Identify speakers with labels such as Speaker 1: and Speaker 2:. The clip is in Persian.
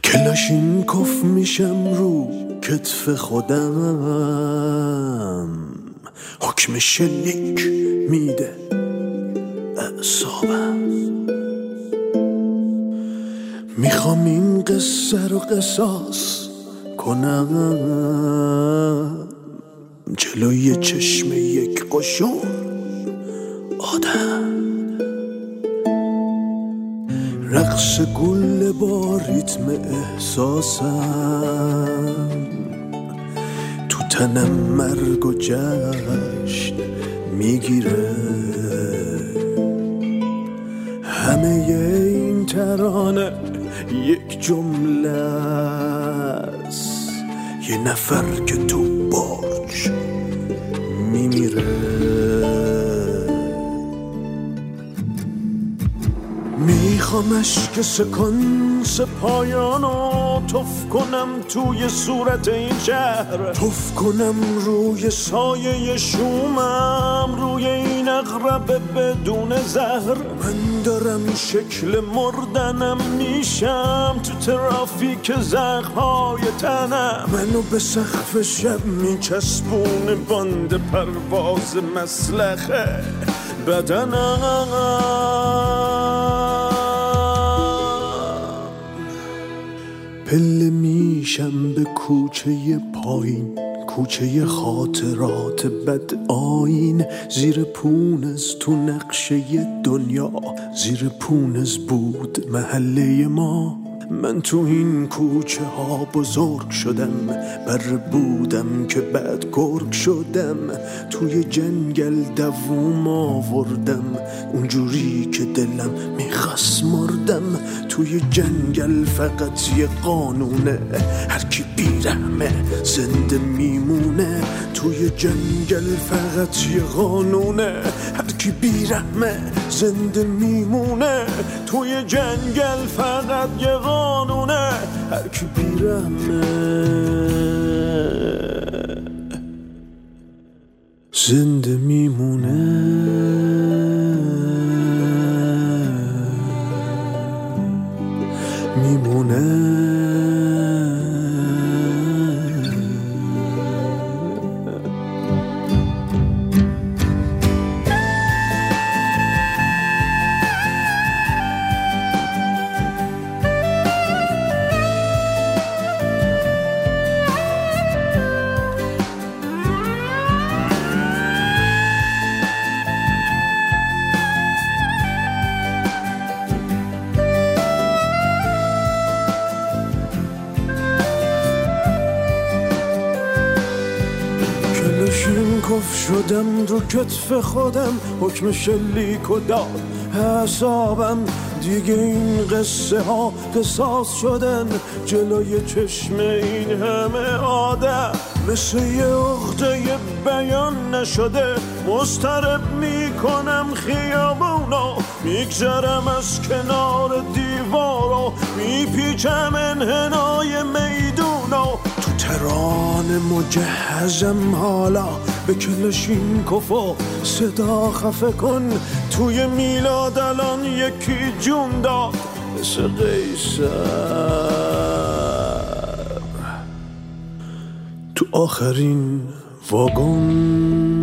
Speaker 1: کلاشینکوف میشم رو کتف خودم، حکم شلیک میده اعصابم. میخوام این قصه رو قصاص کنم جلوی چشم یک قشون آدم. رقص گل با ریتم احساسم، تو تنم مرگ و جشن میگیره. همه این ترانه یک جمله است، یه نفر که تو برج میمیره. میخوام اشک سکانس پایانو تف کنم توی صورت این شهر، تف کنم روی سایه شومم، روی این اغرب بدون زهر. من دارم شکل مردنم میشم تو ترافیک زخم‌های تنم. منو به سقف شب میچسبونه باند پرواز مسلخه بدنم. پله میشم به کوچه پایین، کوچه خاطرات بد آیین. زیر پونز تو نقشه دنیا، زیر پونز بود محله ما. من تو این کوچه ها بزرگ شدم، بر بودم که بعد گرگ شدم. توی جنگل دووم آوردم، اونجوری که دلم میخواست مردم. توی جنگل فقط یه قانونه، هر کی بیرحمه زنده میمونه. توی جنگل فقط یه قانونه، هر کی بیرحمه زنده میمونه. توی جنگل فقط یه قانونه، هر کی بیرحمه زنده میمونه. کلاشینکوف شدم رو کتف خودم، حکم شلیک و داد حسابم. دیگه این قصه ها قصاص شدن جلوی چشم این همه آدم. مثل یه عقده بیان نشده مضطرب میکنم خیابونو. میگذرم از کنار دیوارو، میپیچم انحنای میدونو. تو ترانه مجهزم حالا به کلاشینکوف و صدا خفه کن. توی میلاد الان یکی جون داد مثل قیصر. تو آخرین واگن